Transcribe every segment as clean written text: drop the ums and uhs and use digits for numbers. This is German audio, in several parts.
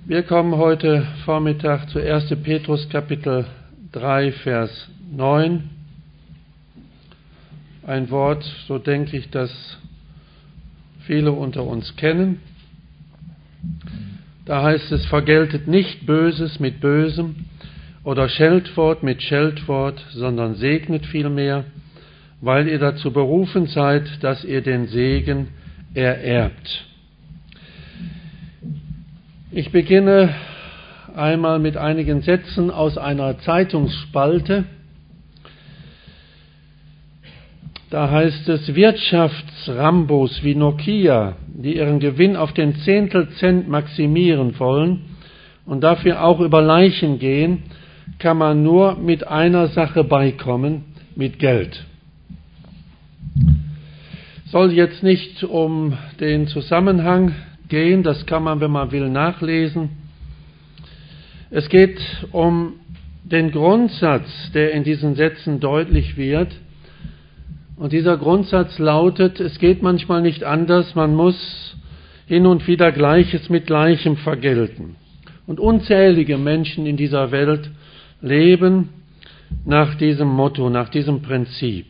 Wir kommen heute Vormittag zu 1. Petrus Kapitel 3, Vers 9. Ein Wort, so denke ich, das viele unter uns kennen. Da heißt es, vergeltet nicht Böses mit Bösem oder Scheltwort mit Scheltwort, sondern segnet vielmehr, weil ihr dazu berufen seid, dass ihr den Segen ererbt. Ich beginne einmal mit einigen Sätzen aus einer Zeitungsspalte. Da heißt es, Wirtschaftsrambos wie Nokia, die ihren Gewinn auf den Zehntelcent maximieren wollen und dafür auch über Leichen gehen, kann man nur mit einer Sache beikommen, mit Geld. Soll jetzt nicht um den Zusammenhang gehen, das kann man, wenn man will, nachlesen. Es geht um den Grundsatz, der in diesen Sätzen deutlich wird. Und dieser Grundsatz lautet, es geht manchmal nicht anders, man muss hin und wieder Gleiches mit Gleichem vergelten. Und unzählige Menschen in dieser Welt leben nach diesem Motto, nach diesem Prinzip.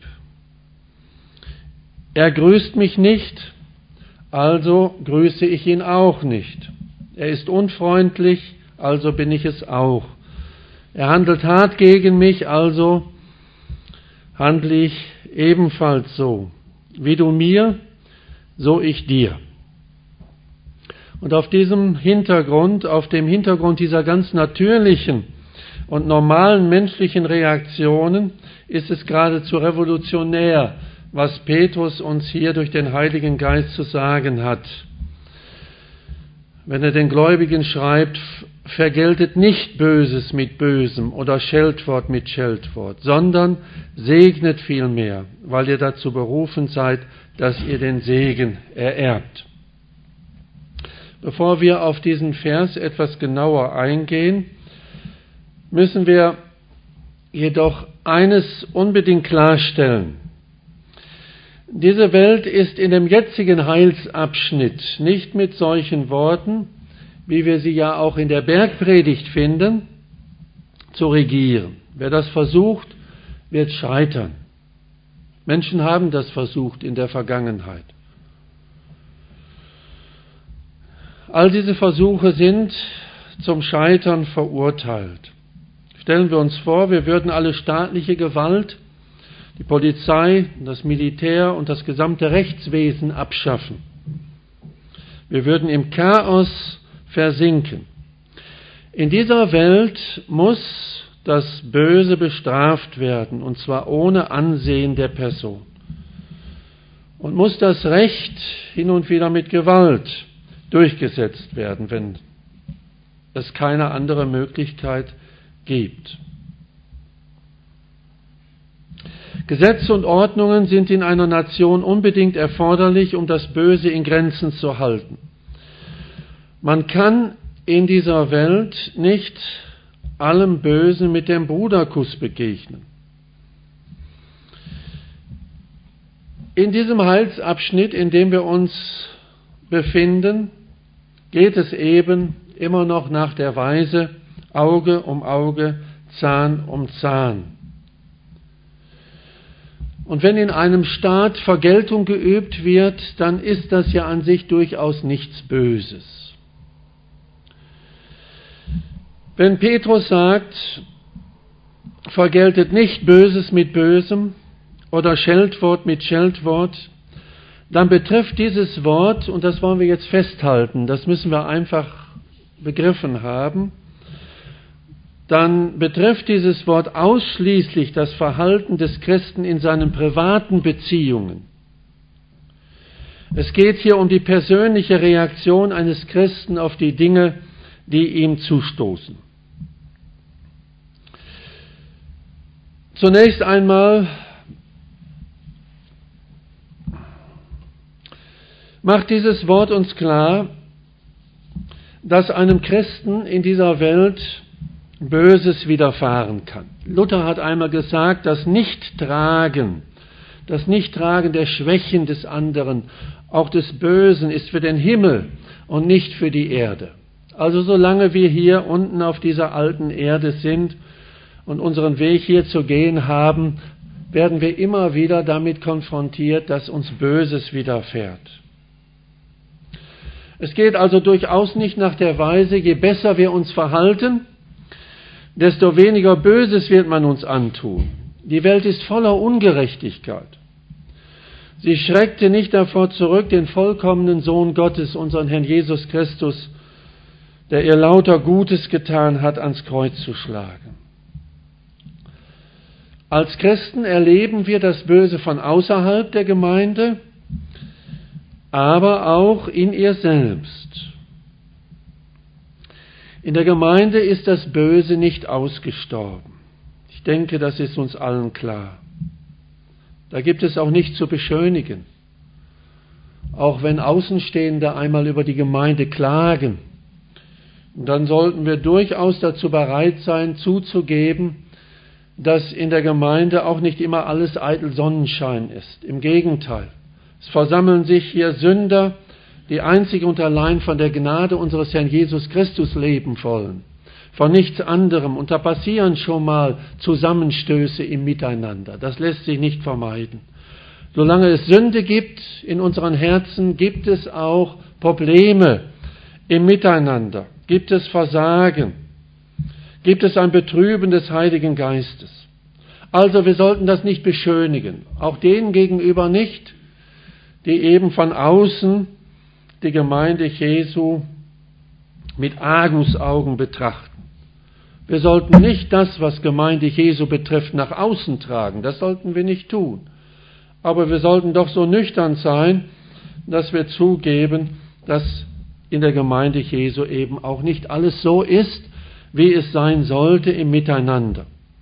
Er grüßt mich nicht, also grüße ich ihn auch nicht. Er ist unfreundlich, also bin ich es auch. Er handelt hart gegen mich, also handle ich ebenfalls so. Wie du mir, so ich dir. Und auf dem Hintergrund dieser ganz natürlichen und normalen menschlichen Reaktionen ist es geradezu revolutionär, was Petrus uns hier durch den Heiligen Geist zu sagen hat. Wenn er den Gläubigen schreibt, vergeltet nicht Böses mit Bösem oder Scheltwort mit Scheltwort, sondern segnet vielmehr, weil ihr dazu berufen seid, dass ihr den Segen ererbt. Bevor wir auf diesen Vers etwas genauer eingehen, müssen wir jedoch eines unbedingt klarstellen. Diese Welt ist in dem jetzigen Heilsabschnitt nicht mit solchen Worten, wie wir sie ja auch in der Bergpredigt finden, zu regieren. Wer das versucht, wird scheitern. Menschen haben das versucht in der Vergangenheit. All diese Versuche sind zum Scheitern verurteilt. Stellen wir uns vor, wir würden alle staatliche Gewalt, die Polizei, das Militär und das gesamte Rechtswesen abschaffen. Wir würden im Chaos versinken. In dieser Welt muss das Böse bestraft werden, und zwar ohne Ansehen der Person. Und muss das Recht hin und wieder mit Gewalt durchgesetzt werden, wenn es keine andere Möglichkeit gibt. Gesetze und Ordnungen sind in einer Nation unbedingt erforderlich, um das Böse in Grenzen zu halten. Man kann in dieser Welt nicht allem Bösen mit dem Bruderkuss begegnen. In diesem Heilsabschnitt, in dem wir uns befinden, geht es eben immer noch nach der Weise Auge um Auge, Zahn um Zahn. Und wenn in einem Staat Vergeltung geübt wird, dann ist das ja an sich durchaus nichts Böses. Wenn Petrus sagt, vergeltet nicht Böses mit Bösem oder Scheltwort mit Scheltwort, dann betrifft dieses Wort, und das wollen wir jetzt festhalten, das müssen wir einfach begriffen haben, dann betrifft dieses Wort ausschließlich das Verhalten des Christen in seinen privaten Beziehungen. Es geht hier um die persönliche Reaktion eines Christen auf die Dinge, die ihm zustoßen. Zunächst einmal macht dieses Wort uns klar, dass einem Christen in dieser Welt Böses widerfahren kann. Luther hat einmal gesagt, das Nichttragen der Schwächen des anderen, auch des Bösen, ist für den Himmel und nicht für die Erde. Also solange wir hier unten auf dieser alten Erde sind und unseren Weg hier zu gehen haben, werden wir immer wieder damit konfrontiert, dass uns Böses widerfährt. Es geht also durchaus nicht nach der Weise, je besser wir uns verhalten, desto weniger Böses wird man uns antun. Die Welt ist voller Ungerechtigkeit. Sie schreckte nicht davor zurück, den vollkommenen Sohn Gottes, unseren Herrn Jesus Christus, der ihr lauter Gutes getan hat, ans Kreuz zu schlagen. Als Christen erleben wir das Böse von außerhalb der Gemeinde, aber auch in ihr selbst. In der Gemeinde ist das Böse nicht ausgestorben. Ich denke, das ist uns allen klar. Da gibt es auch nichts zu beschönigen. Auch wenn Außenstehende einmal über die Gemeinde klagen, dann sollten wir durchaus dazu bereit sein, zuzugeben, dass in der Gemeinde auch nicht immer alles eitel Sonnenschein ist. Im Gegenteil. Es versammeln sich hier Sünder, die einzig und allein von der Gnade unseres Herrn Jesus Christus leben wollen, von nichts anderem. Und da passieren schon mal Zusammenstöße im Miteinander. Das lässt sich nicht vermeiden. Solange es Sünde gibt in unseren Herzen, gibt es auch Probleme im Miteinander, gibt es Versagen, gibt es ein Betrüben des Heiligen Geistes. Also wir sollten das nicht beschönigen, auch denen gegenüber nicht, die eben von außen die Gemeinde Jesu mit Argusaugen betrachten. Wir sollten nicht das, was Gemeinde Jesu betrifft, nach außen tragen. Das sollten wir nicht tun. Aber wir sollten doch so nüchtern sein, dass wir zugeben, dass in der Gemeinde Jesu eben auch nicht alles so ist, wie es sein sollte im Miteinander.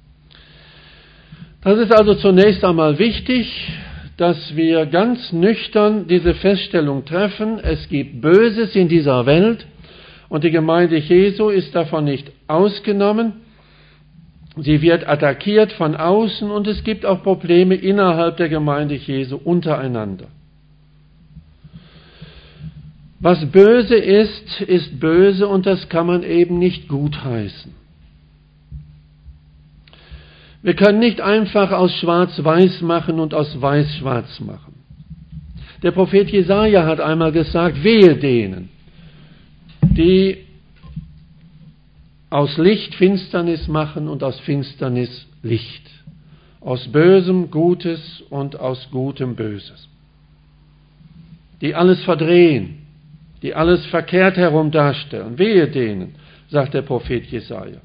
Das ist also zunächst einmal wichtig, dass wir ganz nüchtern diese Feststellung treffen, es gibt Böses in dieser Welt und die Gemeinde Jesu ist davon nicht ausgenommen. Sie wird attackiert von außen und es gibt auch Probleme innerhalb der Gemeinde Jesu untereinander. Was böse ist, ist böse und das kann man eben nicht gutheißen. Wir können nicht einfach aus Schwarz-Weiß machen und aus Weiß schwarz machen. Der Prophet Jesaja hat einmal gesagt, wehe denen, die aus Licht Finsternis machen und aus Finsternis Licht. Aus Bösem Gutes und aus Gutem Böses. Die alles verdrehen, die alles verkehrt herum darstellen. Wehe denen, sagt der Prophet Jesaja.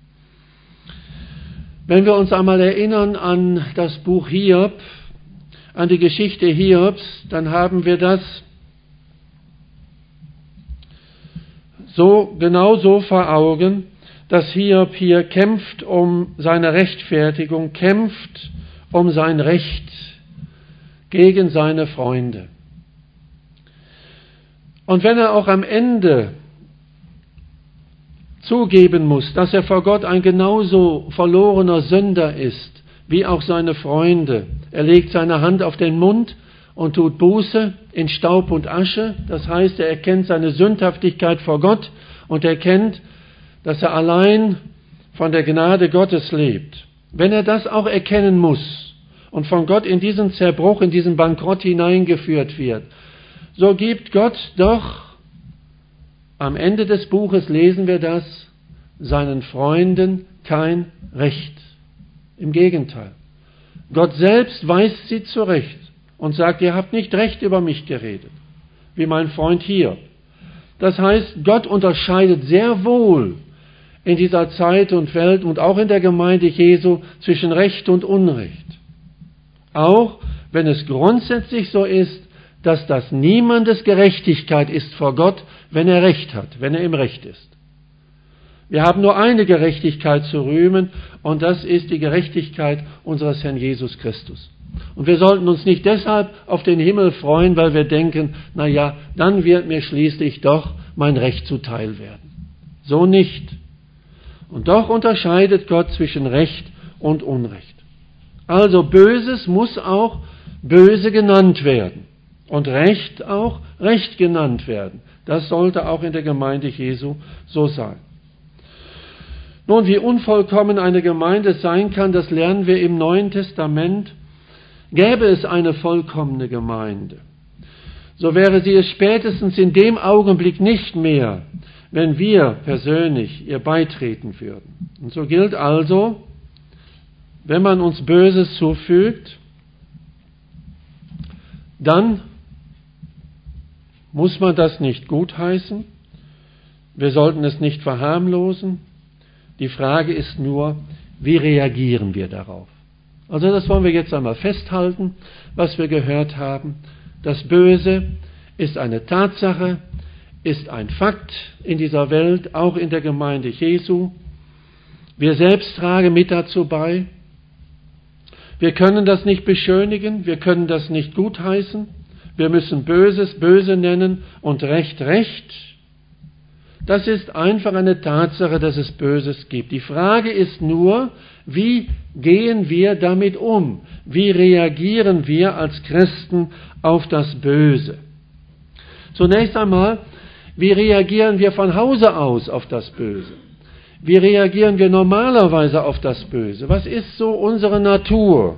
Wenn wir uns einmal erinnern an das Buch Hiob, an die Geschichte Hiobs, dann haben wir das genau so vor Augen, dass Hiob hier kämpft um seine Rechtfertigung, kämpft um sein Recht gegen seine Freunde. Und wenn er auch am Ende zugeben muss, dass er vor Gott ein genauso verlorener Sünder ist, wie auch seine Freunde. Er legt seine Hand auf den Mund und tut Buße in Staub und Asche. Das heißt, er erkennt seine Sündhaftigkeit vor Gott und erkennt, dass er allein von der Gnade Gottes lebt. Wenn er das auch erkennen muss und von Gott in diesen Zerbruch, in diesen Bankrott hineingeführt wird, so gibt Gott doch, am Ende des Buches lesen wir das, seinen Freunden kein Recht. Im Gegenteil. Gott selbst weist sie zurecht und sagt, ihr habt nicht recht über mich geredet, wie mein Freund hier. Das heißt, Gott unterscheidet sehr wohl in dieser Zeit und Welt und auch in der Gemeinde Jesu zwischen Recht und Unrecht. Auch wenn es grundsätzlich so ist, dass das niemandes Gerechtigkeit ist vor Gott, wenn er Recht hat, wenn er im Recht ist. Wir haben nur eine Gerechtigkeit zu rühmen und das ist die Gerechtigkeit unseres Herrn Jesus Christus. Und wir sollten uns nicht deshalb auf den Himmel freuen, weil wir denken, na ja, dann wird mir schließlich doch mein Recht zuteil werden. So nicht. Und doch unterscheidet Gott zwischen Recht und Unrecht. Also Böses muss auch böse genannt werden. und Recht auch Recht genannt werden. Das sollte auch in der Gemeinde Jesu so sein. Nun, wie unvollkommen eine Gemeinde sein kann, das lernen wir im Neuen Testament. Gäbe es eine vollkommene Gemeinde, so wäre sie es spätestens in dem Augenblick nicht mehr, wenn wir persönlich ihr beitreten würden. Und so gilt also, wenn man uns Böses zufügt, dann muss man das nicht gutheißen. Wir sollten es nicht verharmlosen. Die Frage ist nur, wie reagieren wir darauf? Also das wollen wir jetzt einmal festhalten, was wir gehört haben. Das Böse ist eine Tatsache, ist ein Fakt in dieser Welt, auch in der Gemeinde Jesu. Wir selbst tragen mit dazu bei. Wir können das nicht beschönigen, wir können das nicht gutheißen. Wir müssen Böses böse nennen und Recht Recht. Das ist einfach eine Tatsache, dass es Böses gibt. Die Frage ist nur, wie gehen wir damit um? Wie reagieren wir als Christen auf das Böse? Zunächst einmal, wie reagieren wir von Hause aus auf das Böse? Wie reagieren wir normalerweise auf das Böse? Was ist so unsere Natur?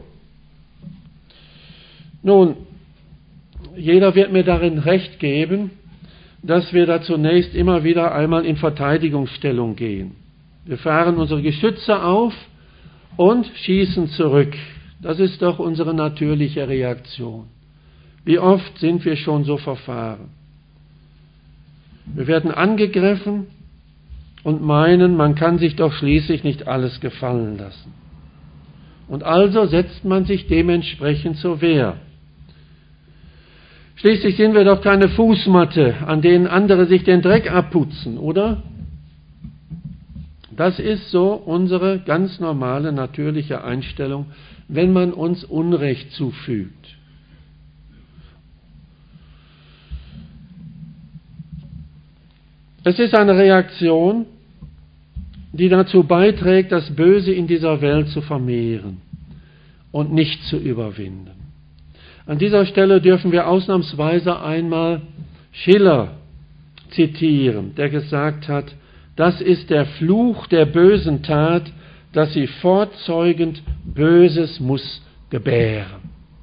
Nun, jeder wird mir darin recht geben, dass wir da zunächst immer wieder einmal in Verteidigungsstellung gehen. Wir fahren unsere Geschütze auf und schießen zurück. Das ist doch unsere natürliche Reaktion. Wie oft sind wir schon so verfahren? Wir werden angegriffen und meinen, man kann sich doch schließlich nicht alles gefallen lassen. Und also setzt man sich dementsprechend zur Wehr. Schließlich sind wir doch keine Fußmatte, an denen andere sich den Dreck abputzen, oder? Das ist so unsere ganz normale, natürliche Einstellung, wenn man uns Unrecht zufügt. Es ist eine Reaktion, die dazu beiträgt, das Böse in dieser Welt zu vermehren und nicht zu überwinden. An dieser Stelle dürfen wir ausnahmsweise einmal Schiller zitieren, der gesagt hat, das ist der Fluch der bösen Tat, dass sie fortzeugend Böses muss gebären.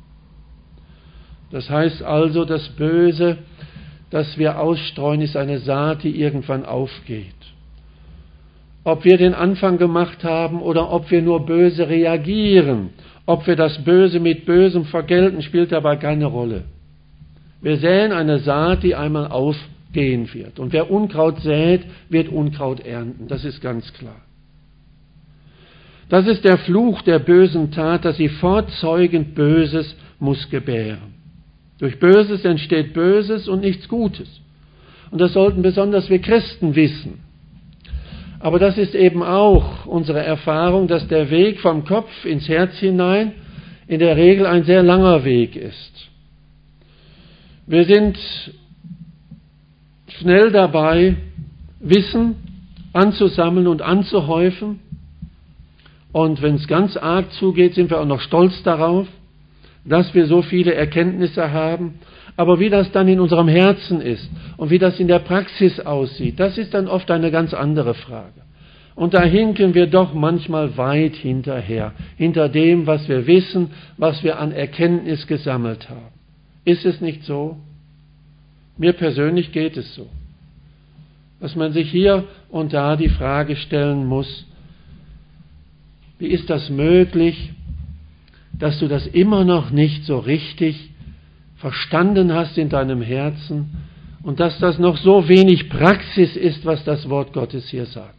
Das heißt also, das Böse, das wir ausstreuen, ist eine Saat, die irgendwann aufgeht. Ob wir den Anfang gemacht haben oder ob wir nur böse reagieren, ob wir das Böse mit Bösem vergelten, spielt dabei keine Rolle. Wir säen eine Saat, die einmal aufgehen wird. Und wer Unkraut sät, wird Unkraut ernten. Das ist ganz klar. Das ist der Fluch der bösen Tat, dass sie fortzeugend Böses muss gebären. Durch Böses entsteht Böses und nichts Gutes. Und das sollten besonders wir Christen wissen. Aber das ist eben auch unsere Erfahrung, dass der Weg vom Kopf ins Herz hinein in der Regel ein sehr langer Weg ist. Wir sind schnell dabei, Wissen anzusammeln und anzuhäufen. Und wenn es ganz arg zugeht, sind wir auch noch stolz darauf, dass wir so viele Erkenntnisse haben. Aber wie das dann in unserem Herzen ist und wie das in der Praxis aussieht, das ist dann oft eine ganz andere Frage. Und da hinken wir doch manchmal weit hinterher, hinter dem, was wir wissen, was wir an Erkenntnis gesammelt haben. Ist es nicht so? Mir persönlich geht es so. Dass man sich hier und da die Frage stellen muss, wie ist das möglich, dass du das immer noch nicht so richtig verstanden hast in deinem Herzen und dass das noch so wenig Praxis ist, was das Wort Gottes hier sagt.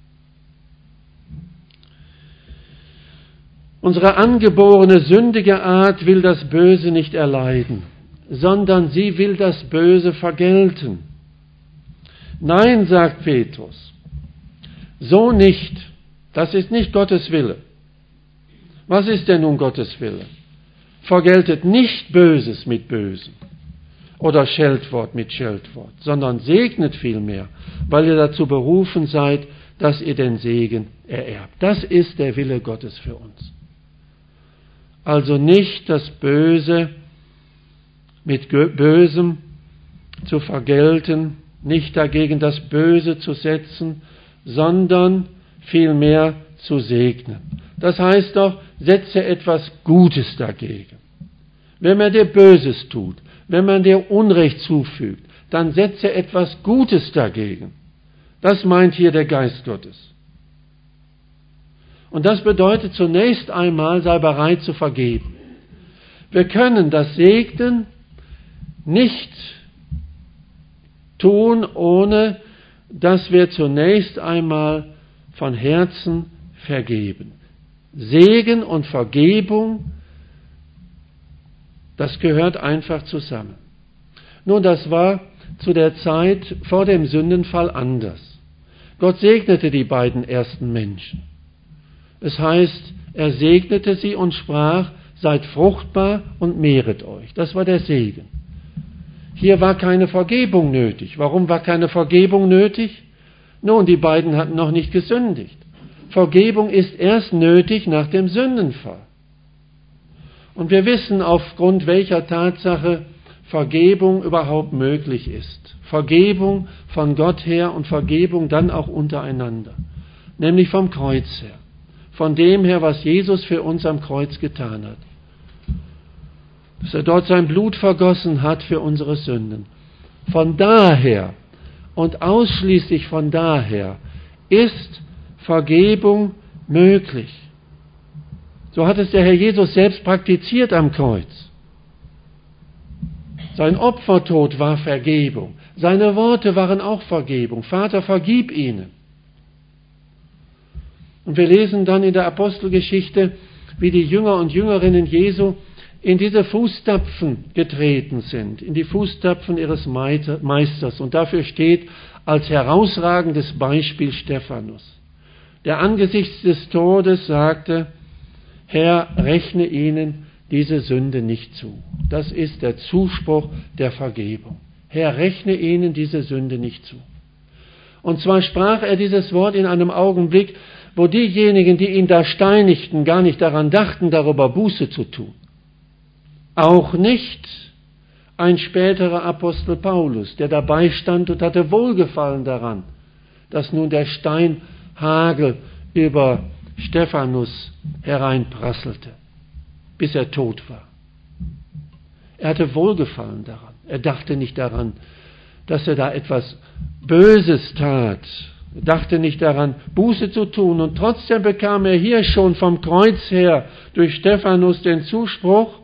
Unsere angeborene sündige Art will das Böse nicht erleiden, sondern sie will das Böse vergelten. Nein, sagt Petrus, so nicht. Das ist nicht Gottes Wille. Was ist denn nun Gottes Wille? Vergeltet nicht Böses mit Bösem oder Scheltwort mit Scheltwort, sondern segnet vielmehr, weil ihr dazu berufen seid, dass ihr den Segen ererbt. Das ist der Wille Gottes für uns. Also nicht das Böse mit Bösem zu vergelten, nicht dagegen das Böse zu setzen, sondern vielmehr zu segnen. Das heißt doch, setze etwas Gutes dagegen. Wenn man dir Böses tut, wenn man dir Unrecht zufügt, dann setze etwas Gutes dagegen. Das meint hier der Geist Gottes. Und das bedeutet zunächst einmal, sei bereit zu vergeben. Wir können das Segnen nicht tun, ohne dass wir zunächst einmal von Herzen vergeben. Segen und Vergebung, das gehört einfach zusammen. Nun, das war zu der Zeit vor dem Sündenfall anders. Gott segnete die beiden ersten Menschen. Es heißt, er segnete sie und sprach, seid fruchtbar und mehret euch. Das war der Segen. Hier war keine Vergebung nötig. Warum war keine Vergebung nötig? Nun, die beiden hatten noch nicht gesündigt. Vergebung ist erst nötig nach dem Sündenfall. Und wir wissen, aufgrund welcher Tatsache Vergebung überhaupt möglich ist. Vergebung von Gott her und Vergebung dann auch untereinander. Nämlich vom Kreuz her. Von dem her, was Jesus für uns am Kreuz getan hat. Dass er dort sein Blut vergossen hat für unsere Sünden. Von daher und ausschließlich von daher ist Vergebung möglich. So hat es der Herr Jesus selbst praktiziert am Kreuz. Sein Opfertod war Vergebung. Seine Worte waren auch Vergebung. Vater, vergib ihnen. Und wir lesen dann in der Apostelgeschichte, wie die Jünger und Jüngerinnen Jesu in diese Fußtapfen getreten sind, in die Fußtapfen ihres Meisters. Und dafür steht als herausragendes Beispiel Stephanus, der angesichts des Todes sagte, Herr, rechne ihnen diese Sünde nicht zu. Das ist der Zuspruch der Vergebung. Herr, rechne ihnen diese Sünde nicht zu. Und zwar sprach er dieses Wort in einem Augenblick, wo diejenigen, die ihn da steinigten, gar nicht daran dachten, darüber Buße zu tun. Auch nicht ein späterer Apostel Paulus, der dabei stand und hatte Wohlgefallen daran, dass nun der Steinhagel über Stephanus hereinprasselte, bis er tot war. Er hatte Wohlgefallen daran. Er dachte nicht daran, dass er da etwas Böses tat. Er dachte nicht daran, Buße zu tun. Und trotzdem bekam er hier schon vom Kreuz her durch Stephanus den Zuspruch,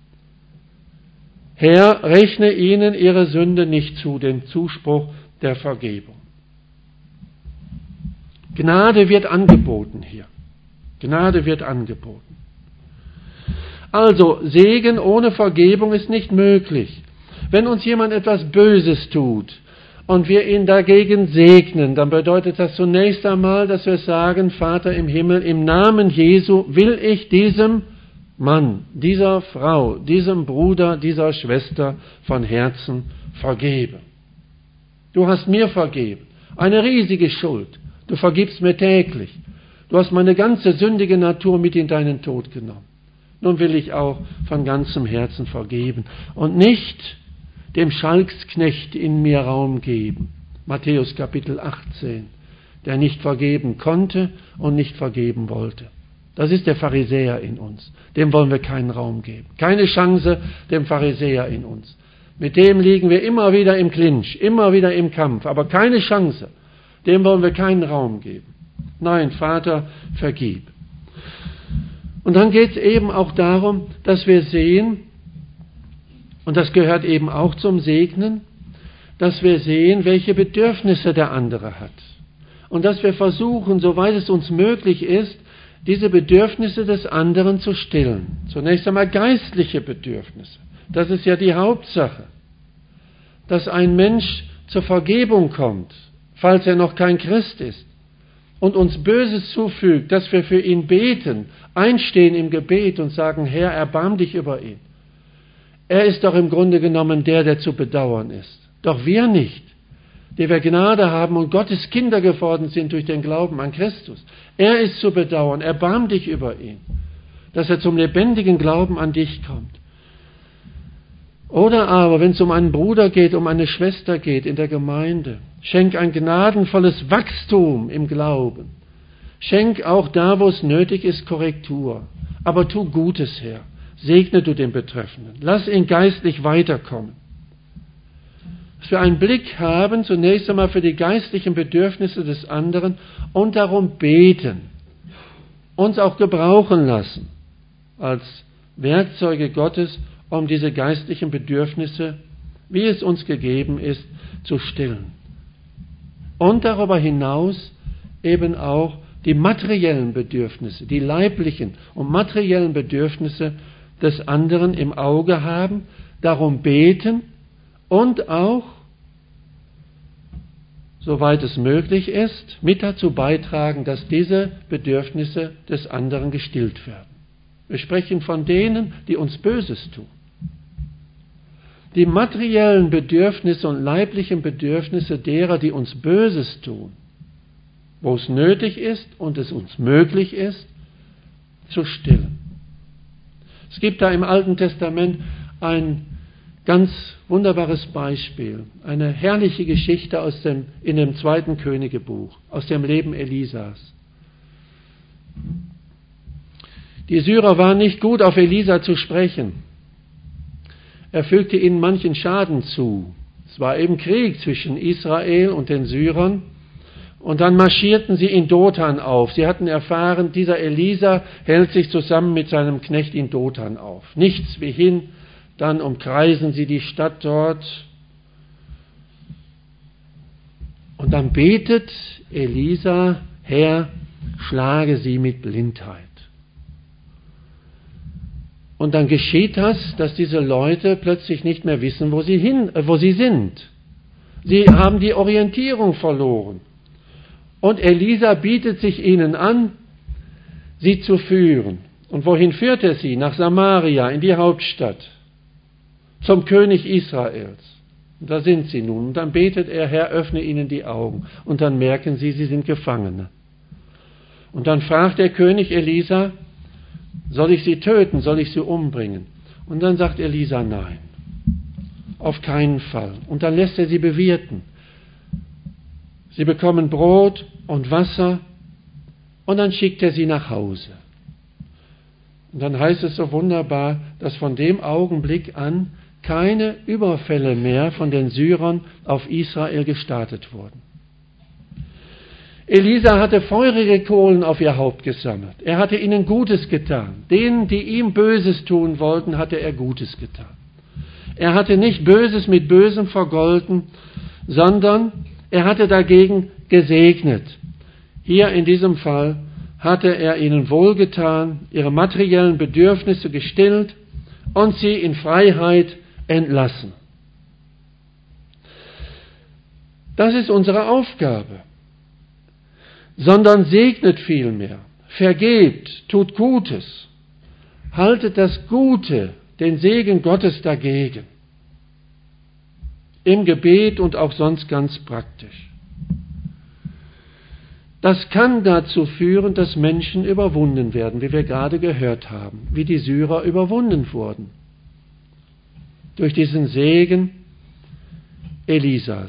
Herr, rechne ihnen ihre Sünde nicht zu, den Zuspruch der Vergebung. Gnade wird angeboten hier. Gnade wird angeboten. Also, Segen ohne Vergebung ist nicht möglich. Wenn uns jemand etwas Böses tut und wir ihn dagegen segnen, dann bedeutet das zunächst einmal, dass wir sagen, Vater im Himmel, im Namen Jesu will ich diesem Mann, dieser Frau, diesem Bruder, dieser Schwester von Herzen vergeben. Du hast mir vergeben, eine riesige Schuld. Du vergibst mir täglich. Du hast meine ganze sündige Natur mit in deinen Tod genommen. Nun will ich auch von ganzem Herzen vergeben und nicht dem Schalksknecht in mir Raum geben. Matthäus Kapitel 18, der nicht vergeben konnte und nicht vergeben wollte. Das ist der Pharisäer in uns. Dem wollen wir keinen Raum geben. Keine Chance dem Pharisäer in uns. Mit dem liegen wir immer wieder im Clinch, immer wieder im Kampf, aber keine Chance. Dem wollen wir keinen Raum geben. Nein, Vater, vergib. Und dann geht es eben auch darum, dass wir sehen, und das gehört eben auch zum Segnen, dass wir sehen, welche Bedürfnisse der andere hat. Und dass wir versuchen, soweit es uns möglich ist, diese Bedürfnisse des anderen zu stillen. Zunächst einmal geistliche Bedürfnisse. Das ist ja die Hauptsache. Dass ein Mensch zur Vergebung kommt, falls er noch kein Christ ist, und uns Böses zufügt, dass wir für ihn beten, einstehen im Gebet und sagen, Herr, erbarm dich über ihn. Er ist doch im Grunde genommen der zu bedauern ist. Doch wir nicht, die wir Gnade haben und Gottes Kinder geworden sind durch den Glauben an Christus. Er ist zu bedauern, erbarm dich über ihn, dass er zum lebendigen Glauben an dich kommt. Oder aber, wenn es um einen Bruder geht, um eine Schwester geht in der Gemeinde, schenk ein gnadenvolles Wachstum im Glauben. Schenk auch da, wo es nötig ist, Korrektur. Aber tu Gutes, Herr. Segne du den Betreffenden. Lass ihn geistlich weiterkommen. Dass wir einen Blick haben, zunächst einmal für die geistlichen Bedürfnisse des anderen und darum beten. Uns auch gebrauchen lassen als Werkzeuge Gottes, um diese geistlichen Bedürfnisse, wie es uns gegeben ist, zu stillen. Und darüber hinaus eben auch die materiellen Bedürfnisse, die leiblichen und materiellen Bedürfnisse des anderen im Auge haben, darum beten und auch, soweit es möglich ist, mit dazu beitragen, dass diese Bedürfnisse des anderen gestillt werden. Wir sprechen von denen, die uns Böses tun. Die materiellen Bedürfnisse und leiblichen Bedürfnisse derer, die uns Böses tun, wo es nötig ist und es uns möglich ist, zu stillen. Es gibt da im Alten Testament ein ganz wunderbares Beispiel, eine herrliche Geschichte in dem 2. Königebuch, aus dem Leben Elisas. Die Syrer waren nicht gut auf Elisa zu sprechen. Er fügte ihnen manchen Schaden zu. Es war eben Krieg zwischen Israel und den Syrern. Und dann marschierten sie in Dothan auf. Sie hatten erfahren, dieser Elisa hält sich zusammen mit seinem Knecht in Dothan auf. Nichts wie hin, dann umkreisen sie die Stadt dort. Und dann betet Elisa, Herr, schlage sie mit Blindheit. Und dann geschieht das, dass diese Leute plötzlich nicht mehr wissen, wo sie sind. Sie haben die Orientierung verloren. Und Elisa bietet sich ihnen an, sie zu führen. Und wohin führt er sie? Nach Samaria, in die Hauptstadt, zum König Israels. Und da sind sie nun. Und dann betet er, Herr, öffne ihnen die Augen. Und dann merken sie sind Gefangene. Und dann fragt der König Elisa, soll ich sie töten, soll ich sie umbringen? Und dann sagt Elisa, nein, auf keinen Fall. Und dann lässt er sie bewirten. Sie bekommen Brot und Wasser und dann schickt er sie nach Hause. Und dann heißt es so wunderbar, dass von dem Augenblick an keine Überfälle mehr von den Syrern auf Israel gestartet wurden. Elisa hatte feurige Kohlen auf ihr Haupt gesammelt. Er hatte ihnen Gutes getan. Denen, die ihm Böses tun wollten, hatte er Gutes getan. Er hatte nicht Böses mit Bösem vergolten, sondern er hatte dagegen gesegnet. Hier in diesem Fall hatte er ihnen wohlgetan, ihre materiellen Bedürfnisse gestillt und sie in Freiheit entlassen. Das ist unsere Aufgabe. Sondern segnet vielmehr, vergebt, tut Gutes, haltet das Gute, den Segen Gottes dagegen. Im Gebet und auch sonst ganz praktisch. Das kann dazu führen, dass Menschen überwunden werden, wie wir gerade gehört haben, wie die Syrer überwunden wurden. Durch diesen Segen Elisas.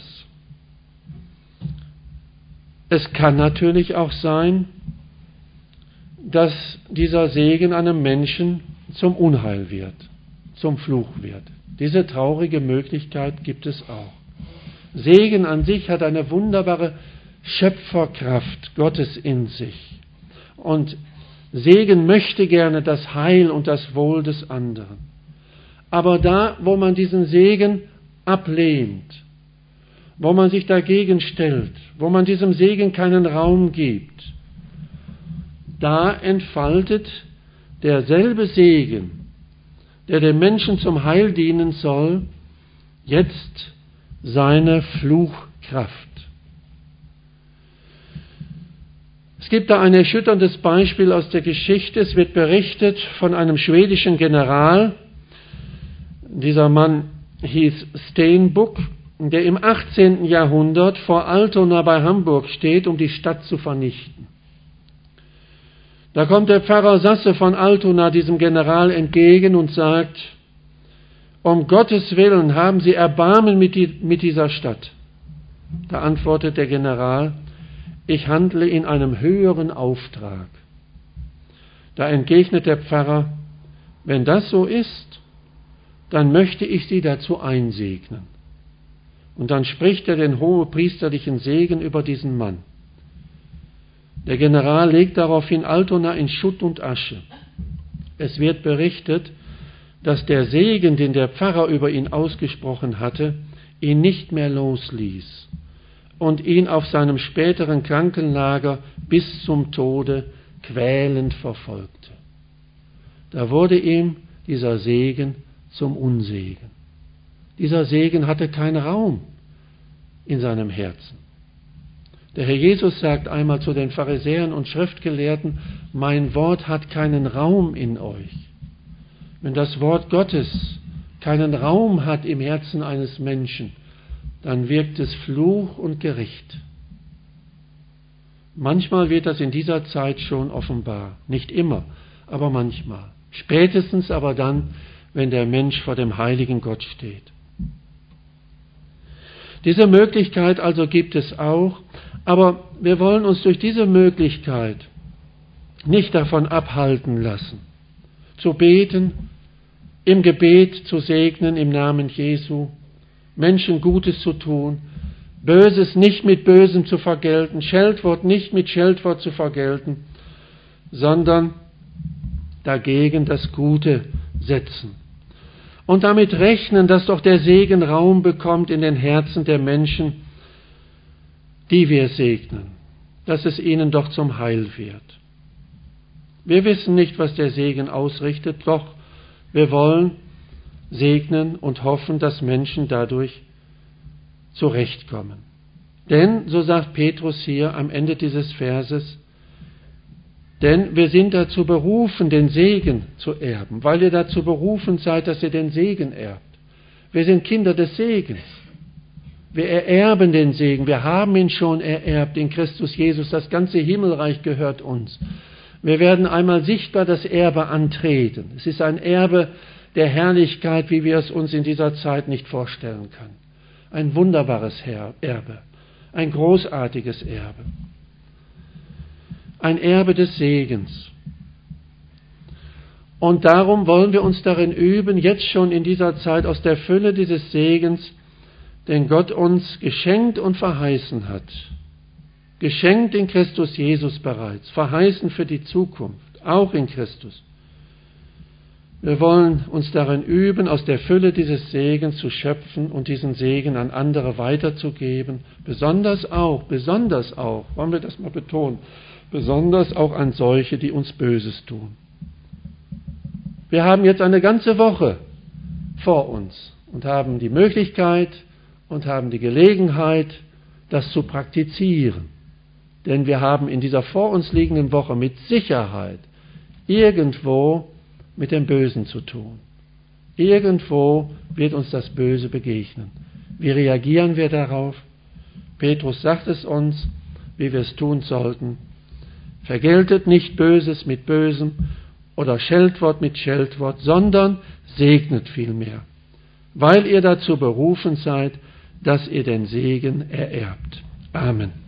Es kann natürlich auch sein, dass dieser Segen einem Menschen zum Unheil wird, zum Fluch wird. Diese traurige Möglichkeit gibt es auch. Segen an sich hat eine wunderbare Schöpferkraft Gottes in sich. Und Segen möchte gerne das Heil und das Wohl des anderen. Aber da, wo man diesen Segen ablehnt, wo man sich dagegen stellt, wo man diesem Segen keinen Raum gibt, da entfaltet derselbe Segen, der dem Menschen zum Heil dienen soll, jetzt seine Fluchkraft. Es gibt da ein erschütterndes Beispiel aus der Geschichte. Es wird berichtet von einem schwedischen General. Dieser Mann hieß Stenbock, der im 18. Jahrhundert vor Altona bei Hamburg steht, um die Stadt zu vernichten. Da kommt der Pfarrer Sasse von Altona diesem General entgegen und sagt, um Gottes Willen haben Sie Erbarmen mit dieser Stadt. Da antwortet der General, ich handle in einem höheren Auftrag. Da entgegnet der Pfarrer, wenn das so ist, dann möchte ich Sie dazu einsegnen. Und dann spricht er den hohepriesterlichen Segen über diesen Mann. Der General legt daraufhin Altona in Schutt und Asche. Es wird berichtet, dass der Segen, den der Pfarrer über ihn ausgesprochen hatte, ihn nicht mehr losließ und ihn auf seinem späteren Krankenlager bis zum Tode quälend verfolgte. Da wurde ihm dieser Segen zum Unsegen. Dieser Segen hatte keinen Raum in seinem Herzen. Der Herr Jesus sagt einmal zu den Pharisäern und Schriftgelehrten, mein Wort hat keinen Raum in euch. Wenn das Wort Gottes keinen Raum hat im Herzen eines Menschen, dann wirkt es Fluch und Gericht. Manchmal wird das in dieser Zeit schon offenbar. Nicht immer, aber manchmal. Spätestens aber dann, wenn der Mensch vor dem heiligen Gott steht. Diese Möglichkeit also gibt es auch, aber wir wollen uns durch diese Möglichkeit nicht davon abhalten lassen, zu beten, im Gebet zu segnen im Namen Jesu, Menschen Gutes zu tun, Böses nicht mit Bösem zu vergelten, Scheldwort nicht mit Scheldwort zu vergelten, sondern dagegen das Gute setzen. Und damit rechnen, dass doch der Segen Raum bekommt in den Herzen der Menschen, die wir segnen, dass es ihnen doch zum Heil wird. Wir wissen nicht, was der Segen ausrichtet, doch wir wollen segnen und hoffen, dass Menschen dadurch zurechtkommen. Denn, so sagt Petrus hier am Ende dieses Verses, denn wir sind dazu berufen, den Segen zu erben, weil ihr dazu berufen seid, dass ihr den Segen erbt. Wir sind Kinder des Segens. Wir ererben den Segen. Wir haben ihn schon ererbt in Christus Jesus. Das ganze Himmelreich gehört uns. Wir werden einmal sichtbar das Erbe antreten. Es ist ein Erbe der Herrlichkeit, wie wir es uns in dieser Zeit nicht vorstellen können. Ein wunderbares Erbe, ein großartiges Erbe. Ein Erbe des Segens. Und darum wollen wir uns darin üben, jetzt schon in dieser Zeit aus der Fülle dieses Segens, den Gott uns geschenkt und verheißen hat. Geschenkt in Christus Jesus bereits, verheißen für die Zukunft, auch in Christus. Wir wollen uns darin üben, aus der Fülle dieses Segens zu schöpfen und diesen Segen an andere weiterzugeben, besonders auch, wollen wir das mal betonen, besonders auch an solche, die uns Böses tun. Wir haben jetzt eine ganze Woche vor uns und haben die Möglichkeit und haben die Gelegenheit, das zu praktizieren. Denn wir haben in dieser vor uns liegenden Woche mit Sicherheit irgendwo mit dem Bösen zu tun. Irgendwo wird uns das Böse begegnen. Wie reagieren wir darauf? Petrus sagt es uns, wie wir es tun sollten. Vergeltet nicht Böses mit Bösem oder Scheldwort mit Scheldwort, sondern segnet vielmehr, weil ihr dazu berufen seid, dass ihr den Segen ererbt. Amen.